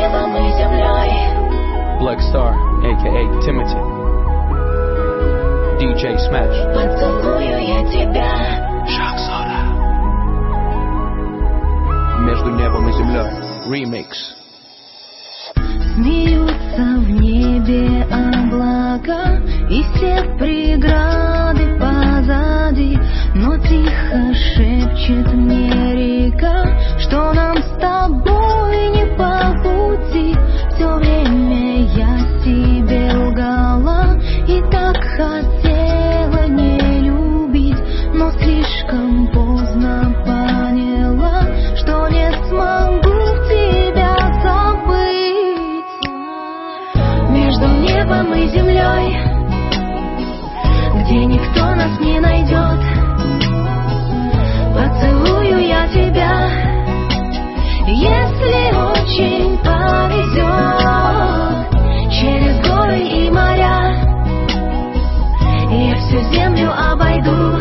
небом и землей. Black Star, a.k.a. Timothy. DJ Smash. Поцелую я тебя. Шахзода. Между небом и землей. Remix. Смеются в небе облака, и все преграды позади, но тихо шепчет мне река, что нам с тобой не по пути. Все время я себе лгала и так хотела не любить, но слишком поздно поняла, что не смогу тебя забыть. Между небом и землей, где никто нас не найдет, поцелую я тебя, если очень повезет. Через горы и моря я всю землю обойду.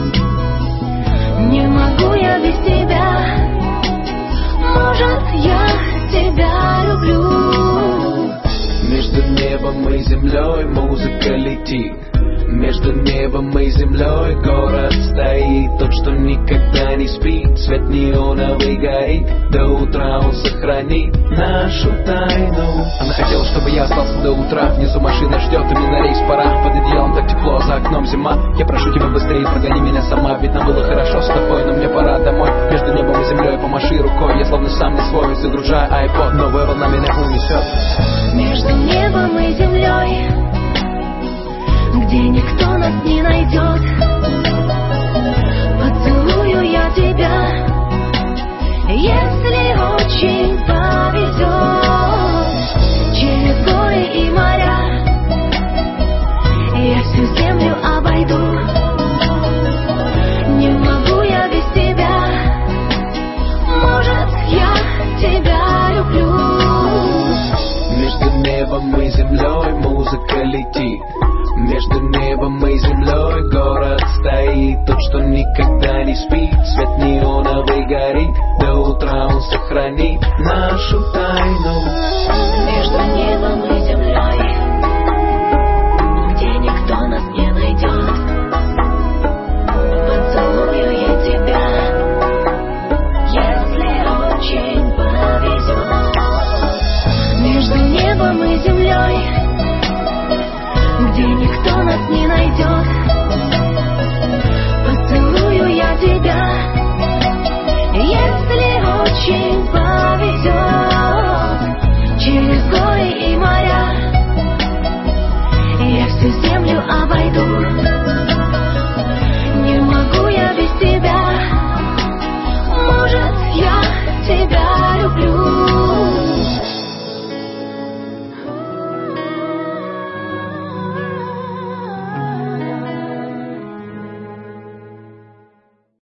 Не могу я без тебя, может, я тебя люблю. Между небом и землей музыка летит. Между небом и землей город стоит, тот, что никогда не спит. Свет неоновый горит, до утра он сохранит нашу тайну. Она хотела, чтобы я остался до утра. Внизу машина ждет, и мне на рейс пора. Под одеялом так тепло, за окном зима. Я прошу тебя быстрее, прогони меня сама. Ведь нам было хорошо с тобой, но мне пора домой. Между небом и землей помаши рукой. Я словно сам не свой, загружаю iPod. Новая волна меня унесет. Между небом и землей, где никто нас не найдет, поцелую я тебя, если очень повезет. Через горы и моря я всю землю обойду. Не могу я без тебя, может, я тебя люблю. Между небом и землей музыка летит. Между небом и землей город стоит, тот, что никогда не спит. Свет неоновый горит, до утра он сохранит нашу тайну.